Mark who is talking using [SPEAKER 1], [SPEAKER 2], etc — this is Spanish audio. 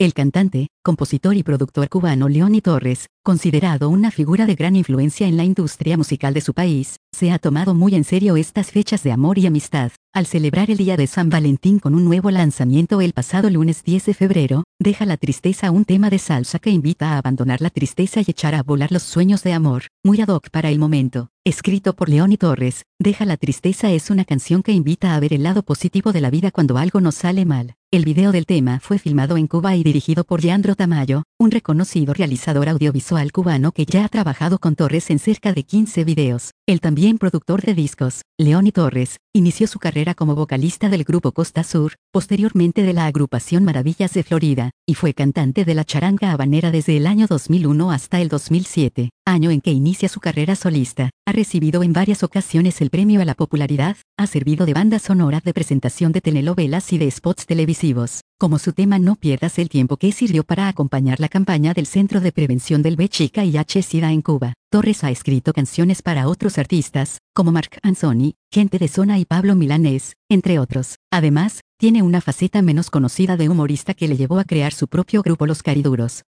[SPEAKER 1] El cantante, compositor y productor cubano Leony Torres, considerado una figura de gran influencia en la industria musical de su país, se ha tomado muy en serio estas fechas de amor y amistad. Al celebrar el Día de San Valentín con un nuevo lanzamiento el pasado lunes 10 de febrero, Deja la tristeza, un tema de salsa que invita a abandonar la tristeza y echar a volar los sueños de amor, muy ad hoc para el momento. Escrito por Leony Torres, Deja la tristeza es una canción que invita a ver el lado positivo de la vida cuando algo nos sale mal. El video del tema fue filmado en Cuba y dirigido por Leandro Tamayo, un reconocido realizador audiovisual cubano que ya ha trabajado con Torres en cerca de 15 videos. El también productor de discos, Leony Torres, inició su carrera como vocalista del grupo Costa Sur, posteriormente de la agrupación Maravillas de Florida, y fue cantante de la charanga habanera desde el año 2001 hasta el 2007, año en que inicia su carrera solista. Ha recibido en varias ocasiones el premio a la popularidad, ha servido de banda sonora de presentación de telenovelas y de spots televisivos, como su tema No pierdas el tiempo, que sirvió para acompañar la campaña del Centro de Prevención del VIH-Sida en Cuba. Torres ha escrito canciones para otros artistas, como Marc Anthony, Gente de Zona y Pablo Milanés, entre otros. Además, tiene una faceta menos conocida de humorista que le llevó a crear su propio grupo Los Cariduros.